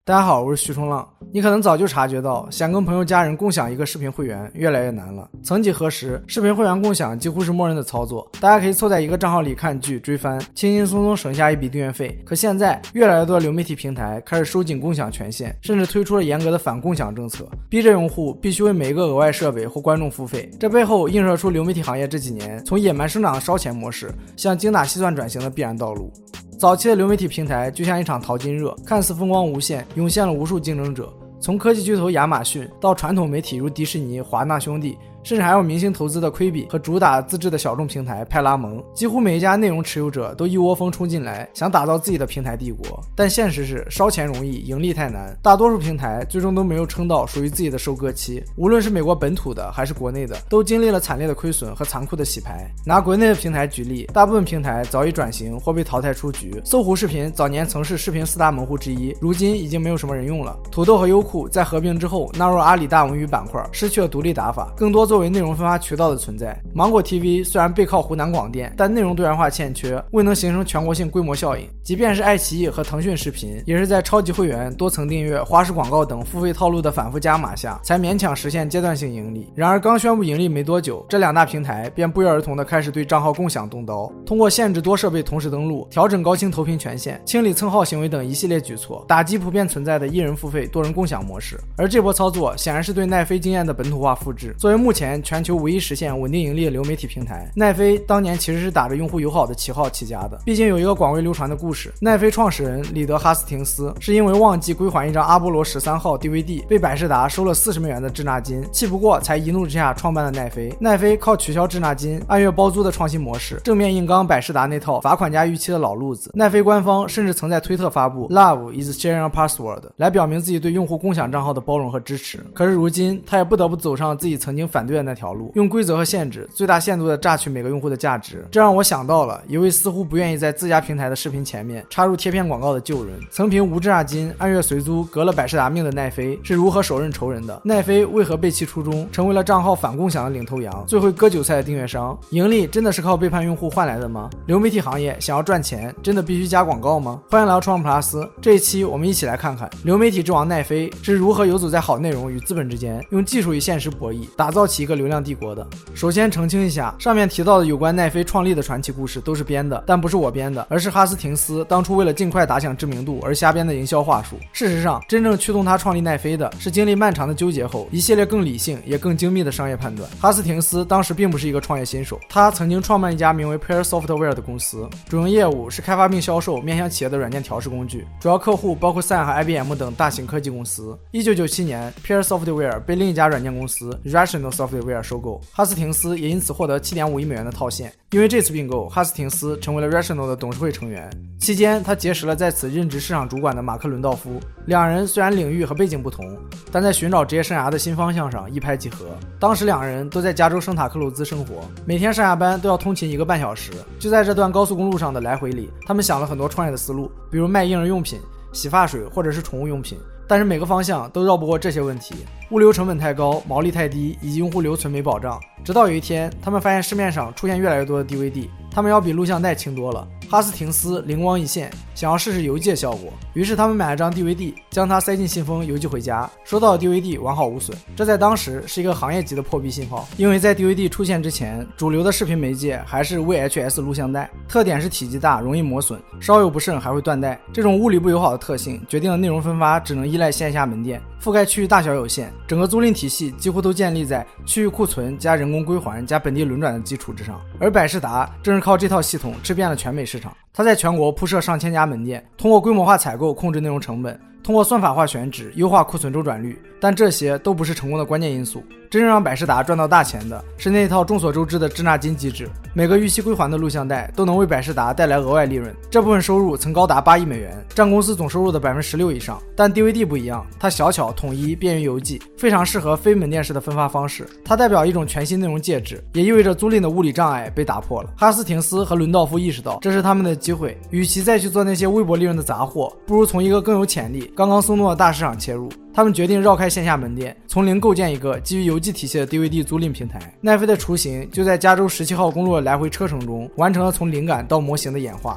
大家好，我是徐冲浪。你可能早就察觉到，想跟朋友家人共享一个视频会员越来越难了。曾几何时，视频会员共享几乎是默认的操作，大家可以凑在一个账号里看剧追番，轻轻松松省下一笔订阅费。可现在，越来越多的流媒体平台开始收紧共享权限，甚至推出了严格的反共享政策，逼着用户必须为每一个额外设备或观众付费。这背后映射出流媒体行业这几年从野蛮生长的烧钱模式向精打细算转型的必然道路。早期的流媒体平台就像一场淘金热，看似风光无限，涌现了无数竞争者。从科技巨头亚马逊到传统媒体如迪士尼、华纳兄弟，甚至还有明星投资的亏比和主打自制的小众平台派拉蒙，几乎每一家内容持有者都一窝蜂冲进来，想打造自己的平台帝国。但现实是，烧钱容易，盈利太难，大多数平台最终都没有撑到属于自己的收割期。无论是美国本土的还是国内的，都经历了惨烈的亏损和残酷的洗牌。拿国内的平台举例，大部分平台早已转型或被淘汰出局。搜狐视频早年曾是视频4大门户之一，如今已经没有什么人用了。土豆和优酷在合并之后纳入阿里大文娱板块，失去了独立打法，更多作为内容分发渠道的存在。芒果 TV 虽然背靠湖南广电，但内容多元化欠缺，未能形成全国性规模效应。即便是爱奇艺和腾讯视频，也是在超级会员、多层订阅、花式广告等付费套路的反复加码下，才勉强实现阶段性盈利。然而刚宣布盈利没多久，这两大平台便不约而同地开始对账号共享动刀，通过限制多设备同时登录、调整高清投屏权限、清理蹭号行为等一系列举措，打击普遍存在的一人付费、多人共享模式。而这波操作显然是对奈飞经验的本土化复制。作为目前全球唯一实现稳定盈利的流媒体平台，奈飞当年其实是打着用户友好的旗号起家的。毕竟有一个广为流传的故事，奈飞创始人里德哈斯廷斯是因为忘记归还一张阿波罗13号 DVD， 被百事达收了40美元的滞纳金，气不过才一怒之下创办了奈飞。奈飞靠取消滞纳金、按月包租的创新模式，正面硬刚百事达那套罚款加逾期的老路子。奈飞官方甚至曾在推特发布 Love is sharing a password 来表明自己对用户共享账号的包容和支持。可是如今他也不得不走上自己曾经反对的那条路，用规则和限制最大限度地榨取每个用户的价值。这让我想到了一位似乎不愿意在自家平台的视频前面插入贴片广告的旧人，曾凭无滞纳金、按月随租革了百事达命的奈飞是如何手刃仇人的。奈飞为何背弃初衷，成为了账号反共享的领头羊，最会割韭菜的订阅商？盈利真的是靠背叛用户换来的吗？流媒体行业想要赚钱，真的必须加广告吗？欢迎来到创普拉斯，这一期我们一起来看看流媒体之王奈飞是如何游走在好内容与资本之间，用技术与现实博弈，打造起一个流量帝国的。首先澄清一下，上面提到的有关奈飞创立的传奇故事都是编的，但不是我编的，而是哈斯廷斯当初为了尽快打响知名度而瞎编的营销话术。事实上，真正驱动他创立奈飞的是经历漫长的纠结后一系列更理性也更精密的商业判断。哈斯廷斯当时并不是一个创业新手，他曾经创办一家名为 Pear Software 的公司，主营业务是开发并销售面向企业的软件调试工具，主要客户包括 Sun 和 IBM 等大型科技公司。1997年 Pear Software 被另一家软件公司 Rational Software 收购，哈斯廷斯也因此获得 7.5亿美元的套现。因为这次并购，哈斯廷斯成为了 Rational 的董事会成员。期间他结识了在此任职市场主管的马克伦道夫，两人虽然领域和背景不同，但在寻找职业生涯的新方向上一拍即合。当时两人都在加州圣塔克鲁兹生活，每天上下班都要通勤1个半小时。就在这段高速公路上的来回里，他们想了很多创业的思路，比如卖婴儿用品、洗发水或者是宠物用品，但是每个方向都绕不过这些问题：物流成本太高、毛利太低，以及用户留存没保障。直到有一天，他们发现市面上出现越来越多的 DVD， 他们要比录像带轻多了。哈斯廷斯灵光一现，想要试试邮寄的效果，于是他们买了张 DVD， 将它塞进信封邮寄回家，收到的 DVD 完好无损。这在当时是一个行业级的破壁信号，因为在 DVD 出现之前，主流的视频媒介还是 VHS 录像带，特点是体积大，容易磨损，稍有不慎还会断带。这种物理不友好的特性决定了内容分发只能依赖线下门店，覆盖区域大小有限，整个租赁体系几乎都建立在区域库存加人工归还加本地轮转的基础之上。而百事达正是靠这套系统吃遍了全美市场，它在全国铺设上千家门店，通过规模化采购控制内容成本，通过算法化选址优化库存周转率，但这些都不是成功的关键因素。真正让百事达赚到大钱的是那套众所周知的滞纳金机制，每个逾期归还的录像带都能为百事达带来额外利润，这部分收入曾高达8亿美元，占公司总收入的16%以上。但 DVD 不一样，它小巧统一，便于邮寄，非常适合非门店式的分发方式。它代表一种全新内容介质，也意味着租赁的物理障碍被打破了。哈斯廷斯和伦道夫意识到这是他们的机会，与其再去做那些微薄利润的杂货，不如从一个更有潜力、刚刚松动的大市场切入。他们决定绕开线下门店，从零构建一个基于邮寄体系的 DVD 租赁平台。奈飞的雏形就在加州17号公路的来回车程中完成了从灵感到模型的演化。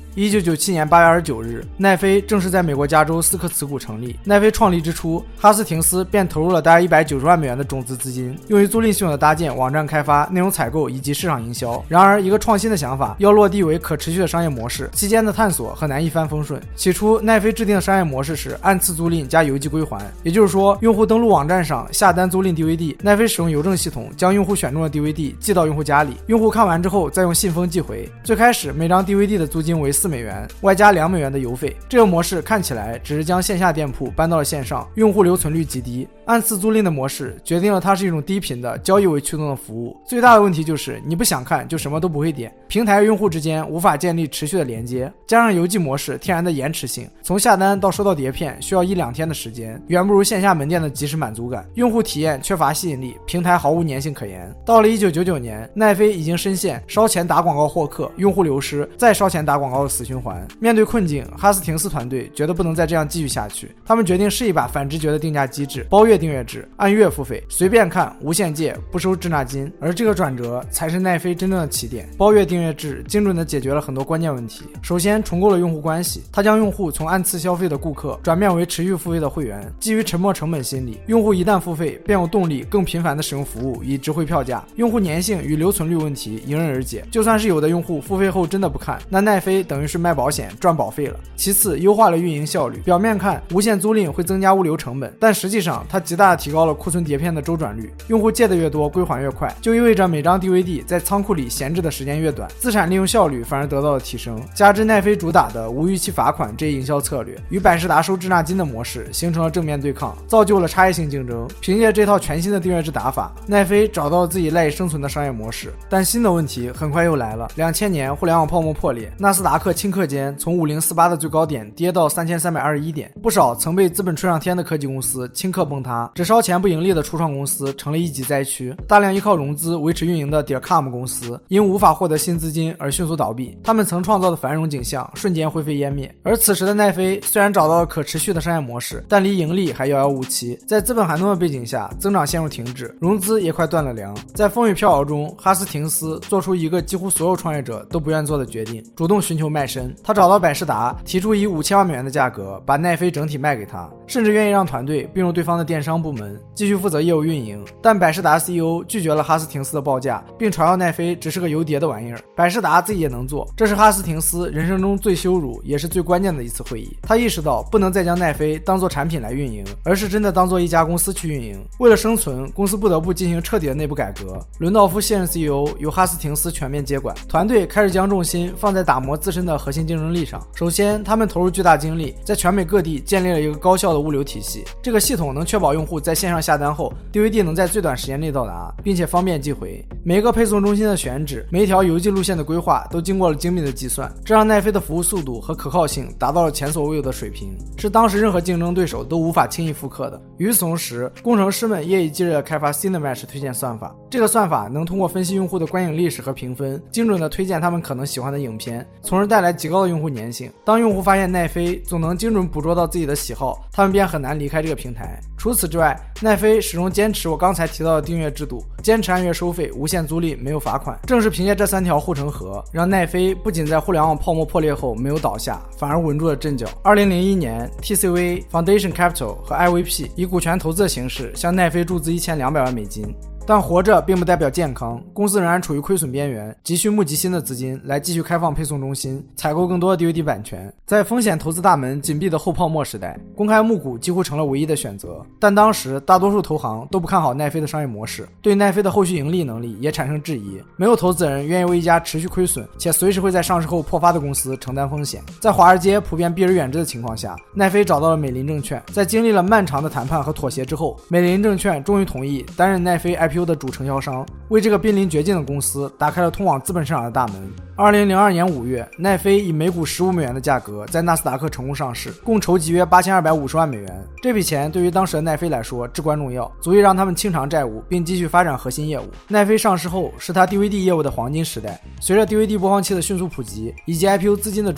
1997年8月29日，奈飞正式在美国加州斯科茨谷成立。奈飞创立之初，哈斯廷斯便投入了大约190万美元的种子资金，用于租赁系统的搭建、网站开发、内容采购以及市场营销。然而，一个创新的想法要落地为可持续的商业模式，期间的探索很难一帆风顺。起初，奈飞制定的商业模式是按次租赁加邮寄归还，也就是说，用户登录网站上下单租赁 DVD， 奈飞使用邮政系统将用户选中的 DVD 寄到用户家里，用户看完之后再用信封寄回。最开始每张 DVD 的租金为4美元，外加2美元的邮费。这个模式看起来只是将线下店铺搬到了线上，用户留存率极低。按次租赁的模式决定了它是一种低频的交易为驱动的服务，最大的问题就是你不想看就什么都不会点，平台用户之间无法建立持续的连接，加上邮寄模式天然的延迟性，从下单到收到碟片需要1-2天的时间，远不如线下门店的及时满足感，用户体验缺乏吸引力，平台毫无粘性可言。到了1999年，奈飞已经深陷烧钱打广告获客，用户流失，再烧钱打广告的死循环。面对困境，哈斯廷斯团队觉得不能再这样继续下去，他们决定试一把反直觉的定价机制，包月订阅制，按月付费，随便看，无限借，不收滞纳金。而这个转折才是奈飞真正的起点。包月订阅制精准地解决了很多关键问题。首先，重构了用户关系，它将用户从按次消费的顾客转变为持续付费的会员。基于沉没成本心理，用户一旦付费，便有动力更频繁地使用服务，以值回票价。用户粘性与留存率问题迎刃而解。就算是有的用户付费后真的不看，那奈飞等于是卖保险赚保费了。其次，优化了运营效率。表面看，无限租赁会增加物流成本，但实际上它极大地提高了库存碟片的周转率。用户借的越多，归还越快，就意味着每张 DVD 在仓库里闲置的时间越短，资产利用效率反而得到了提升。加之奈飞主打的无逾期罚款这一营销策略，与百事达收滞纳金的模式形成了正面对抗，造就了差异性竞争。凭借这套全新的订阅制打法，奈飞找到了自己赖以生存的商业模式。但新的问题很快又来了。2000年互联网泡沫破裂，纳斯达克顷刻间从5048的最高点跌到3321点，不少曾被资本吹上天的科技公司顷刻崩塌，只烧钱不盈利的初创公司成了一级灾区。大量依靠融资维持运营的 Dearcom 公司因无法获得新资金而迅速倒闭，他们曾创造的繁荣景象瞬间灰飞烟灭。而此时的奈飞虽然找到了可持续的商业模式，但离盈利还遥遥无期。在资本寒冬的背景下，增长陷入停滞，融资也快断了粮。在风雨飘摇中，哈斯廷斯做出一个几乎所有创业者都不愿做的决定，主动寻求卖身。他找到百事达，提出以5000万美元的价格把奈飞整体卖给他，甚至愿意让团队并入对方的电商部门，继续负责业务运营。但百事达 CEO 拒绝了哈斯廷斯的报价，并嘲笑奈飞只是个油碟的玩意儿。百事达自己也能做，这是哈斯廷斯人生中最羞辱也是最关键的一次会议。他意识到不能再将奈飞当作产品来运营，而是真的当作一家公司去运营。为了生存，公司不得不进行彻底的内部改革。伦道夫卸任 CEO， 由哈斯廷斯全面接管，团队开始将重心放在打磨自身的核心竞争力上。首先，他们投入巨大精力，在全美各地建立了一个高效的物流体系。这个系统能确保用户在线上下单后 DVD 能在最短时间内到达，并且方便寄回。每一个配送中心的选址，每一条邮寄路线的规划都经过了精密的计算，这让奈飞的服务速度和可靠性达到了前所未有的水平，是当时任何竞争对手都无法轻易复刻的。与此同时，工程师们夜以继日地开发 Cinematch 推荐算法。这个算法能通过分析用户的观影历史和评分，精准地推荐他们可能喜欢的影片，从而带来极高的用户粘性。当用户发现奈飞总能精准捕捉到自己的喜好，他们便很难离开这个平台。除此之外，奈飞始终坚持我刚才提到的订阅制度，坚持按月收费，无限租赁，没有罚款。正是凭借这3条护城河，让奈飞不仅在互联网泡沫破裂后没有倒下，反而稳住了阵脚。2001年 TCV Foundation Capital 和 IVP 以股权投资的形式向奈飞注资1200万美金。但活着并不代表健康，公司仍然处于亏损边缘，急需募集新的资金来继续开放配送中心，采购更多的 DVD 版权。在风险投资大门紧闭的后泡沫时代，公开募股几乎成了唯一的选择。但当时大多数投行都不看好奈飞的商业模式，对奈飞的后续盈利能力也产生质疑。没有投资人愿意为一家持续亏损且随时会在上市后破发的公司承担风险。在华尔街普遍避而远之的情况下，奈飞找到了美林证券。在经历了漫长的谈判和妥协之后，美林证券终于同意担任奈飞 IPO的主承销商，为这个濒临绝境的公司打开了通往资本市场的大门。2002年5月，奈飞以每股15美元的价格在纳斯达克成功上市，共筹集约8250万美元。这笔钱对于当时的奈飞来说至关重要，足以让他们清偿债务并继续发展核心业务。奈飞上市后是他 DVD 业务的黄金时代，随着 DVD 播放器的迅速普及以及 IPO 资金的助力，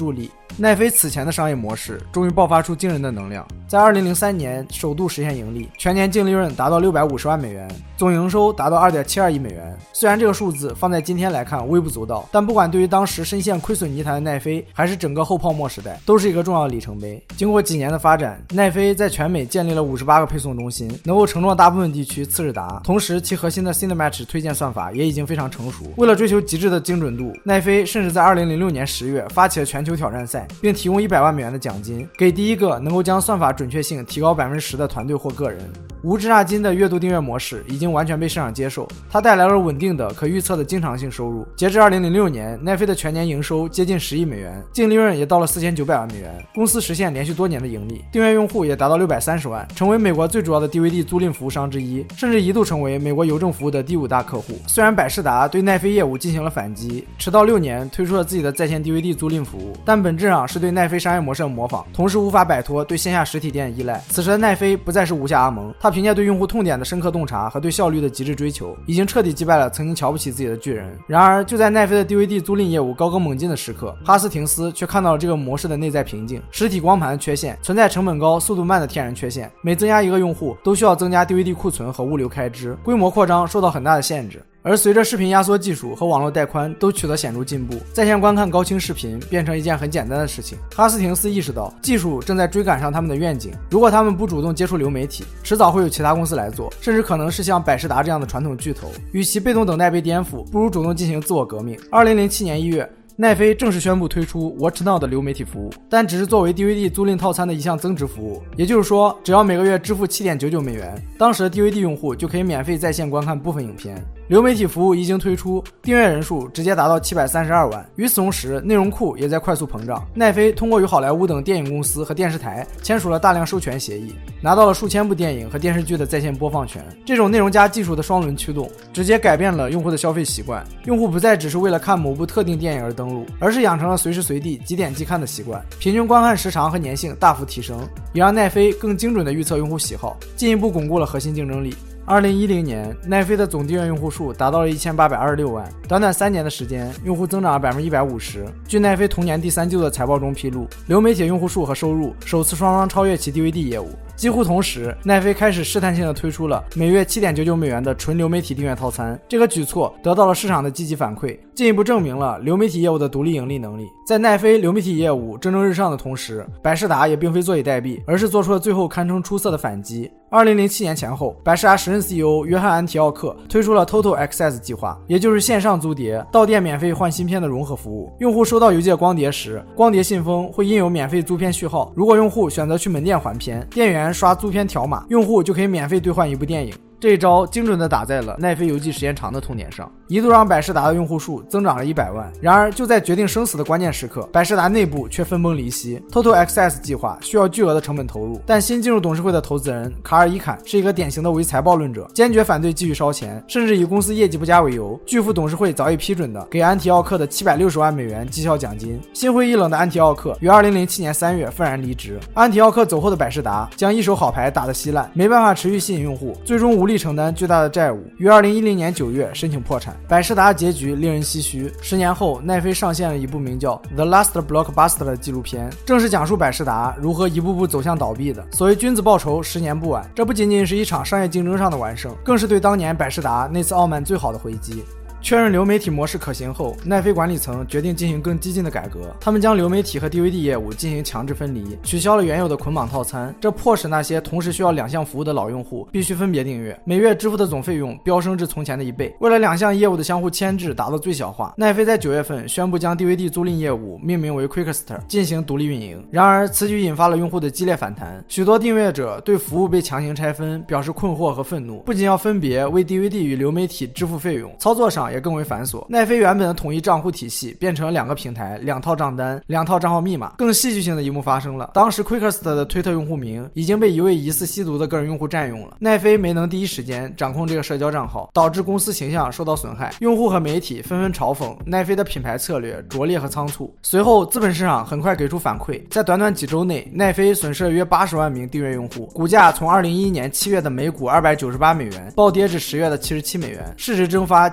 奈飞此前的商业模式终于爆发出惊人的能量，在2003年首度实现盈利，全年净利润达到650万美元，总营收达到2.72亿美元。虽然这个数字放在今天来看微不足道，但不管对于当时深陷亏损泥潭的奈飞，还是整个后泡沫时代，都是一个重要的里程碑。经过几年的发展，奈飞在全美建立了58个配送中心，能够承诺大部分地区次日达，同时其核心的 Cinematch 推荐算法也已经非常成熟。为了追求极致的精准度，奈飞甚至在2006年10月发起了全球挑战赛，并提供100万美元的奖金，给第一个能够将算法准确性提高10%的团队或个人。无滞纳金的月度订阅模式已经完全被市场接受，它带来了稳定的可预测的经常性收入。截至2006年，奈飞的全年营收接近10亿美元，净利润也到了4900万美元，公司实现连续多年的盈利，订阅用户也达到630万，成为美国最主要的 DVD 租赁服务商之一，甚至一度成为美国邮政服务的第5大客户。虽然百视达对奈飞业务进行了反击，迟到6年推出了自己的在线 DVD 租赁服务，但本质上是对奈飞商业模式的模仿，同时无法摆脱对线下实体店的依赖。此时的奈飞不再是无下阿蒙，他凭借对用户痛点的深刻洞察和对效率的极致追求，已经彻底击败了曾经瞧不起自己的巨人。然而就在奈飞的 DVD 租赁业务高歌猛进的时刻，哈斯廷斯却看到了这个模式的内在瓶颈：实体光盘的缺陷，存在成本高、速度慢的天然缺陷，每增加一个用户都需要增加 DVD 库存和物流开支，规模扩张受到很大的限制。而随着视频压缩技术和网络带宽都取得显著进步，在线观看高清视频变成一件很简单的事情。哈斯廷斯意识到技术正在追赶上他们的愿景，如果他们不主动接触流媒体，迟早会有其他公司来做，甚至可能是像百视达这样的传统巨头。与其被动等待被颠覆，不如主动进行自我革命。2007年1月，奈飞正式宣布推出 Watch Now 的流媒体服务，但只是作为 DVD 租赁套餐的一项增值服务，也就是说只要每个月支付7.99美元，当时的 DVD 用户就可以免费在线观看部分影片。流媒体服务一经推出，订阅人数直接达到732万。与此同时，内容库也在快速膨胀。奈飞通过与好莱坞等电影公司和电视台签署了大量授权协议，拿到了数千部电影和电视剧的在线播放权。这种内容加技术的双轮驱动，直接改变了用户的消费习惯。用户不再只是为了看某部特定电影而登录，而是养成了随时随地几点即看的习惯。平均观看时长和粘性大幅提升，也让奈飞更精准地预测用户喜好，进一步巩固了核心竞争力。2010年，奈飞的总订阅用户数达到了1826万，短短3年的时间，用户增长了150%。据奈飞同年第3季度的财报中披露，流媒体用户数和收入首次双双超越其 DVD 业务。几乎同时，奈飞开始试探性地推出了每月7.99美元的纯流媒体订阅套餐。这个举措得到了市场的积极反馈，进一步证明了流媒体业务的独立盈利能力。在奈飞流媒体业务蒸蒸日上的同时，百视达也并非坐以待毙，而是做出了最后堪称出色的反击。2007年前后，百视达时任 CEO 约翰·安提奥克推出了 Total Access 计划，也就是线上租碟、到店免费换芯片的融合服务。用户收到邮件光碟时，光碟信封会印有免费租片序号，如果用户选择去门店还片，店员刷租片条码，用户就可以免费兑换一部电影。这一招精准地打在了奈飞邮寄时间长的痛点上，一度让百视达的用户数增长了100万。然而就在决定生死的关键时刻，百视达内部却分崩离析。Total Access 计划需要巨额的成本投入，但新进入董事会的投资人卡尔伊坎是一个典型的唯财报论者，坚决反对继续烧钱，甚至以公司业绩不佳为由，拒付董事会早已批准的给安提奥克的760万美元绩效奖金。心灰意冷的安提奥克于2007年3月愤然离职。安提奥克走后的百视达将一手好牌打得稀烂，没办法持续吸引用户，最终无力承担巨大的债务，于2010年9月申请破产。百视达的结局令人唏嘘。10年后，奈飞上线了一部名叫 The Last Blockbuster 的纪录片，正是讲述百视达如何一步步走向倒闭的。所谓君子报仇10年不晚，这不仅仅是一场商业竞争上的完胜，更是对当年百视达那次傲慢最好的回击。确认流媒体模式可行后，奈飞管理层决定进行更激进的改革。他们将流媒体和 DVD 业务进行强制分离，取消了原有的捆绑套餐，这迫使那些同时需要2项服务的老用户必须分别订阅，每月支付的总费用飙升至从前的1倍。为了2项业务的相互牵制达到最小化，奈飞在9月份宣布将 DVD 租赁业务命名为 Quickster， 进行独立运营。然而此举引发了用户的激烈反弹，许多订阅者对服务被强行拆分表示困惑和愤怒，不仅要分别为 DVD 与流媒体支付费用，操作上也更为繁琐。奈飞原本的统一账户体系变成了2个平台、2套账单、2套账号密码。更戏剧性的一幕发生了，当时 Quickster 的推特用户名已经被一位疑似吸毒的个人用户占用了。奈飞没能第一时间掌控这个社交账号，导致公司形象受到损害。用户和媒体纷纷嘲讽奈飞的品牌策略拙劣和仓促。随后资本市场很快给出反馈，在短短几周内，奈飞损失了约80万名订阅用户，股价从2011年7月的每股298美元暴跌至10月的77美元，市值蒸发近2/4。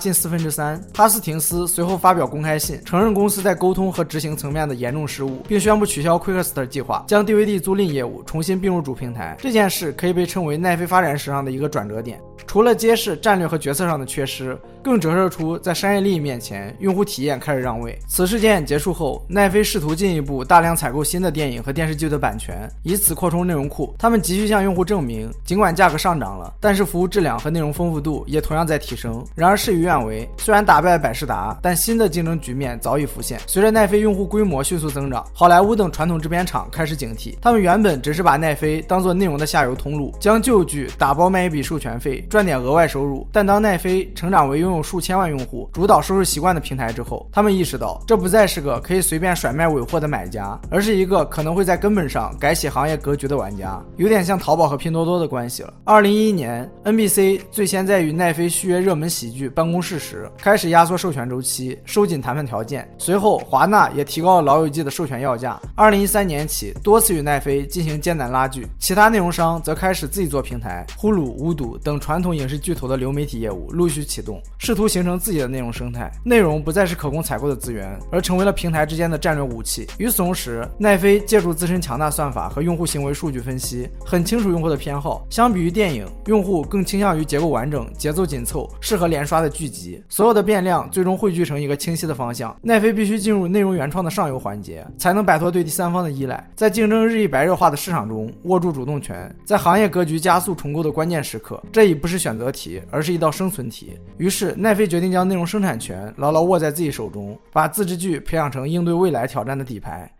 13，哈斯廷斯随后发表公开信，承认公司在沟通和执行层面的严重失误，并宣布取消 Quickster 计划，将 DVD 租赁业务重新并入主平台。这件事可以被称为奈飞发展史上的一个转折点。除了揭示战略和决策上的缺失，更折射出在商业利益面前，用户体验开始让位。此事件结束后，奈飞试图进一步大量采购新的电影和电视剧的版权，以此扩充内容库。他们急需向用户证明，尽管价格上涨了，但是服务质量和内容丰富度也同样在提升。然而事与愿违，虽然打败百视达，但新的竞争局面早已浮现。随着奈飞用户规模迅速增长，好莱坞等传统制片厂开始警惕，他们原本只是把奈飞当作内容的下游通路，将旧剧打包卖一笔授权费，赚点额外收入。但当奈飞成长为拥有数千万用户、主导收视习惯的平台之后，他们意识到这不再是个可以随便甩卖尾货的买家，而是一个可能会在根本上改写行业格局的玩家，有点像淘宝和拼多多的关系了。2011年 NBC 最先在与奈飞续约热门喜剧《办公室》时开始压缩授权周期，收紧谈判条件，随后华纳也提高了老友记的授权要价。2013年起多次与奈飞进行艰难拉锯，其他内容商则开始自己做平台，呼噜、无赌等传统影视巨头的流媒体业务陆续启动，试图形成自己的内容生态。内容不再是可供采购的资源，而成为了平台之间的战略武器。与此同时，奈飞借助自身强大算法和用户行为数据分析，很清楚用户的偏好。相比于电影，用户更倾向于结构完整、节奏紧凑、适合连刷的剧集。所有的变量最终汇聚成一个清晰的方向。奈飞必须进入内容原创的上游环节，才能摆脱对第三方的依赖，在竞争日益白热化的市场中握住主动权。在行业格局加速重构的关键时刻，这已不是选择题，而是一道生存题。于是奈飞决定将内容生产权牢牢握在自己手中，把自制剧培养成应对未来挑战的底牌。